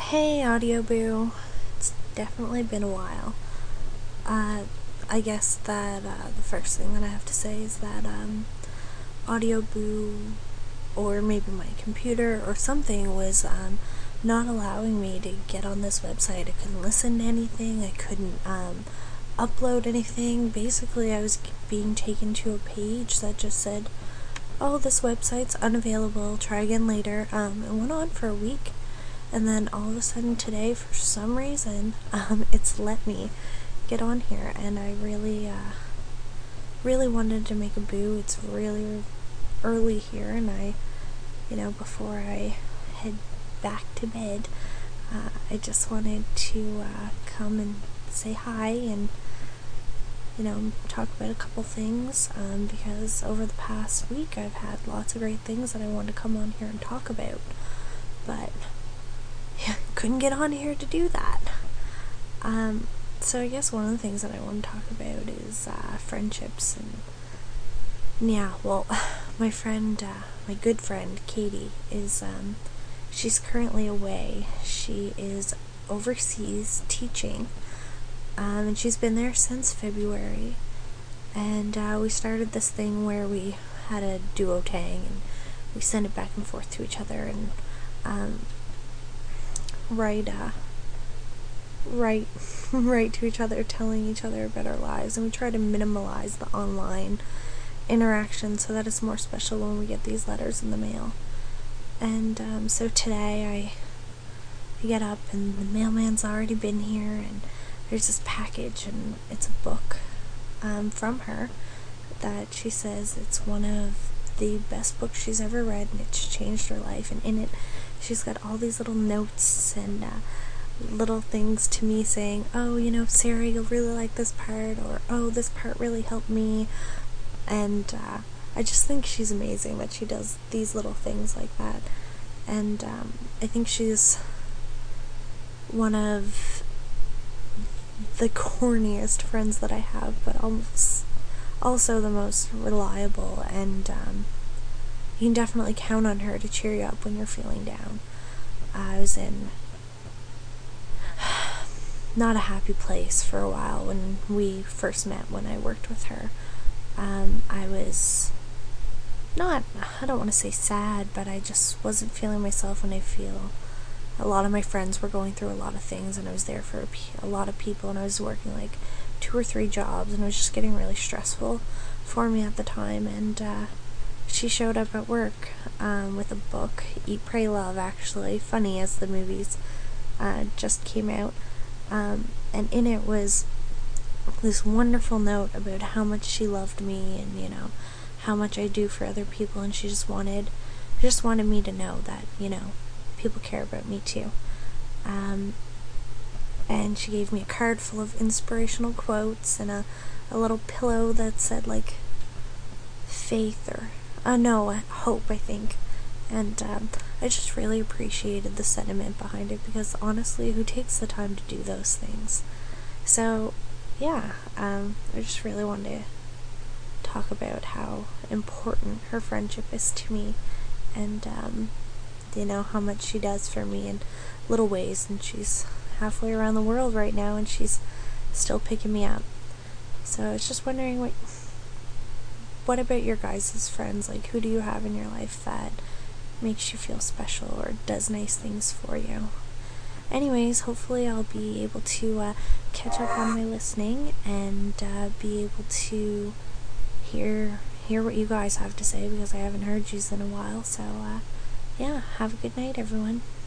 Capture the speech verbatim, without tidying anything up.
Hey, Audio Boo. It's definitely been a while. Uh, I guess that uh, the first thing that I have to say is that um, Audio Boo, or maybe my computer or something, was um, not allowing me to get on this website. I couldn't listen to anything. I couldn't um, upload anything. Basically, I was being taken to a page that just said, "Oh, this website's unavailable. Try again later." Um, it went on for a week. And then all of a sudden today, for some reason, um, it's let me get on here, and I really, uh, really wanted to make a boo. It's really early here, and I, you know, before I head back to bed, uh, I just wanted to uh, come and say hi and, you know, talk about a couple things, um, because over the past week I've had lots of great things that I wanted to come on here and talk about, but couldn't get on here to do that. Um, so I guess one of the things that I want to talk about is uh, friendships, and yeah, well, my friend, uh, my good friend Katie is, um, she's currently away. She is overseas teaching, um, and she's been there since February, and uh, we started this thing where we had a duotang, and we send it back and forth to each other, and um, write, uh, write, write to each other, telling each other about our lives, and we try to minimalize the online interaction so that it's more special when we get these letters in the mail. And um, so today I, I get up, and the mailman's already been here, and there's this package, and it's a book um, from her that she says it's one of the best books she's ever read, and it's changed her life. And in it, she's got all these little notes and uh, little things to me saying, "Oh, you know, Sarah, you'll really like this part," or "Oh, this part really helped me." And uh, I just think she's amazing that she does these little things like that. And um, I think she's one of the corniest friends that I have, but almost also the most reliable, and um, you can definitely count on her to cheer you up when you're feeling down. Uh, I was in not a happy place for a while when we first met, when I worked with her. Um, I was not, I don't want to say sad, but I just wasn't feeling myself, and I feel a lot of my friends were going through a lot of things, and I was there for a, pe- a lot of people, and I was working like two or three jobs, and it was just getting really stressful for me at the time. And uh, she showed up at work um, with a book, Eat, Pray, Love, actually, funny as the movies uh, just came out, um, and in it was this wonderful note about how much she loved me, and, you know, how much I do for other people, and she just wanted, just wanted me to know that, you know, people care about me too. Um, and she gave me a card full of inspirational quotes, and a, a little pillow that said, like, faith, or, uh, no, hope, I think. And um, I just really appreciated the sentiment behind it, because honestly, who takes the time to do those things? So, yeah, um, I just really wanted to talk about how important her friendship is to me, and, um, you know, how much she does for me in little ways. And she's halfway around the world right now, and she's still picking me up. So I was just wondering, what what about your guys' friends? Like, who do you have in your life that makes you feel special or does nice things for you? Anyways, hopefully I'll be able to uh, catch up on my listening, and uh, be able to hear hear what you guys have to say, because I haven't heard yous in a while. So uh, yeah, have a good night, everyone.